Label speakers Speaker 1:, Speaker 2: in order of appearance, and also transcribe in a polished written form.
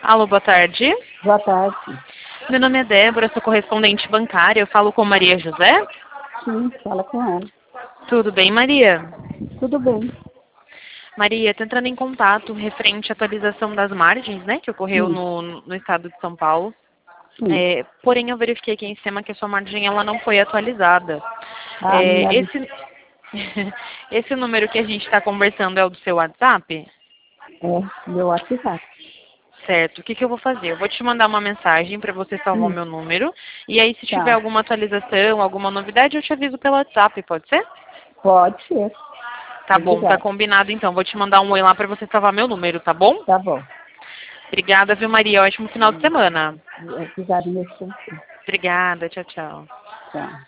Speaker 1: Alô, boa tarde.
Speaker 2: Boa tarde.
Speaker 1: Meu nome é Débora, sou correspondente bancária. Eu falo com Maria José?
Speaker 2: Sim, fala com ela.
Speaker 1: Tudo bem, Maria?
Speaker 2: Tudo bem.
Speaker 1: Maria, tô entrando em contato referente à atualização das margens, né, que ocorreu
Speaker 2: Sim.
Speaker 1: no estado de São Paulo.
Speaker 2: Sim.
Speaker 1: Porém, eu verifiquei aqui em cima que a sua margem ela não foi atualizada.
Speaker 2: Minha...
Speaker 1: Esse número que a gente está conversando é o do seu WhatsApp?
Speaker 2: Meu WhatsApp.
Speaker 1: Certo. O que eu vou fazer? Eu vou te mandar uma mensagem para você salvar o meu número. E aí, se tiver alguma atualização, alguma novidade, eu te aviso pelo WhatsApp, pode ser?
Speaker 2: Pode ser.
Speaker 1: Tá bom, tá
Speaker 2: Obrigada.
Speaker 1: combinado então. Vou te mandar um oi lá para você salvar meu número, tá bom?
Speaker 2: Tá bom.
Speaker 1: Obrigada, viu, Maria? Ótimo final de semana.
Speaker 2: Obrigada, meu filho.
Speaker 1: Obrigada, tchau, tchau.
Speaker 2: Tchau.